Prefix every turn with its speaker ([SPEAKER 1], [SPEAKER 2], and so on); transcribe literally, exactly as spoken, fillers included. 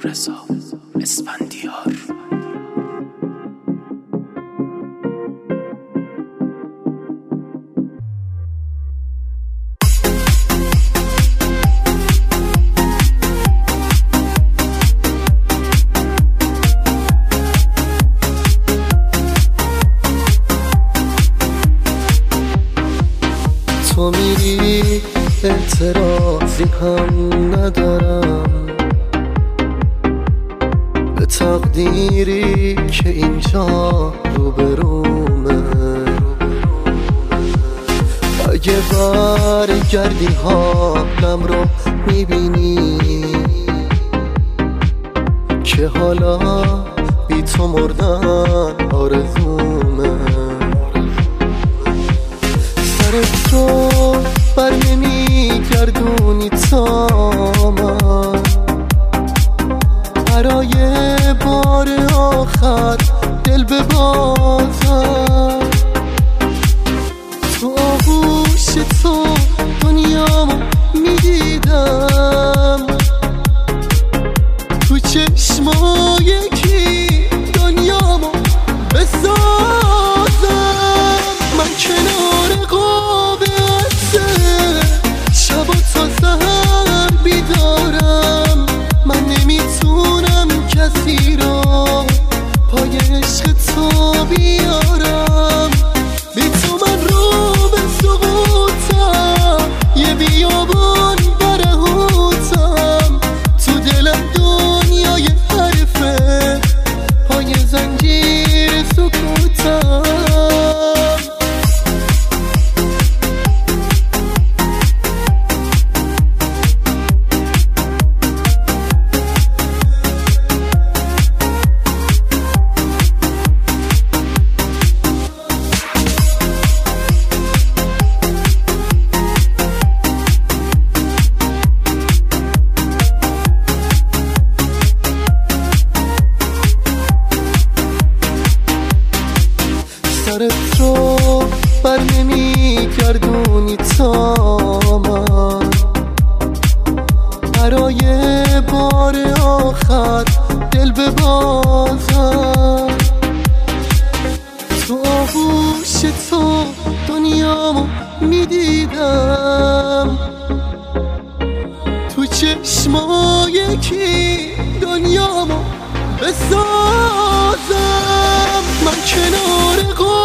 [SPEAKER 1] رضا اسفندیار.
[SPEAKER 2] تو میری اعتراضی هم ندارم به تقدیری که اینجا روبرومه. اگه برگردی حالم رو میبینی که حالا بی تو مردن آرزومه. سرت رو بر نمی گردونی تا من برای بار آخر دل ببازم. تو آغوش تو دنیامو میدیدم، تو چشمای کی دنیامو بسازم. من کنار قاب شب و تا سهر بیدارم. من نمیتونم کسی رو پای عشق تو بیارم. بی تو من رو به سقوطم، یه بیابان برهوتم. تو دلم دنیای حرفه، پای زنجیر سکوتم. سرت رو بر نمی گردونی تا من برای بار آخر دل ببازم. تو آغوش تو دنیامو میدیدم، تو چشمای کی دنیامو بسازم. من کنار